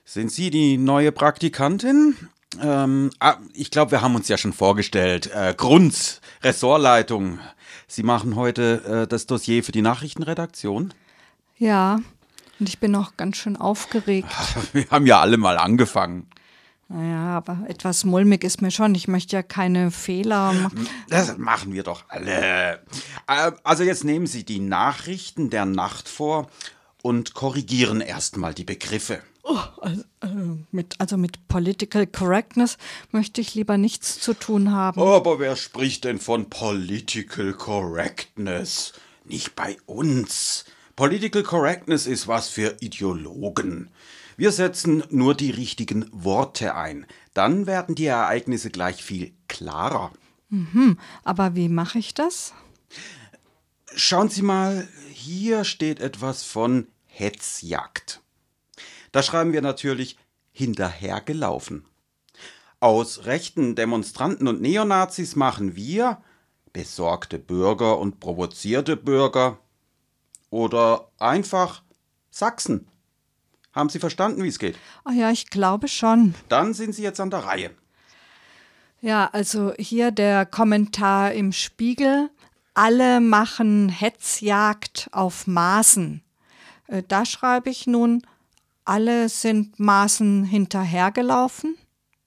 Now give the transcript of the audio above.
Sind Sie die neue Praktikantin? Ich glaube, wir haben uns ja schon vorgestellt. Grunz, Ressortleitung. Sie machen heute das Dossier für die Nachrichtenredaktion? Ja, und ich bin auch ganz schön aufgeregt. Wir haben ja alle mal angefangen. Naja, aber etwas mulmig ist mir schon. Ich möchte ja keine Fehler machen. Das machen wir doch alle. Also jetzt nehmen Sie die Nachrichten der Nacht vor und korrigieren erstmal die Begriffe. Mit Political Correctness möchte ich lieber nichts zu tun haben. Aber wer spricht denn von Political Correctness? Nicht bei uns. Political Correctness ist was für Ideologen. Wir setzen nur die richtigen Worte ein. Dann werden die Ereignisse gleich viel klarer. Aber wie mache ich das? Schauen Sie mal, hier steht etwas von Hetzjagd. Da schreiben wir natürlich hinterhergelaufen. Aus rechten Demonstranten und Neonazis machen wir besorgte Bürger und provozierte Bürger oder einfach Sachsen. Haben Sie verstanden, wie es geht? Ah ja, ich glaube schon. Dann sind Sie jetzt an der Reihe. Ja, also hier der Kommentar im Spiegel. Alle machen Hetzjagd auf Maßen. Da schreibe ich nun, alle sind Maßen hinterhergelaufen.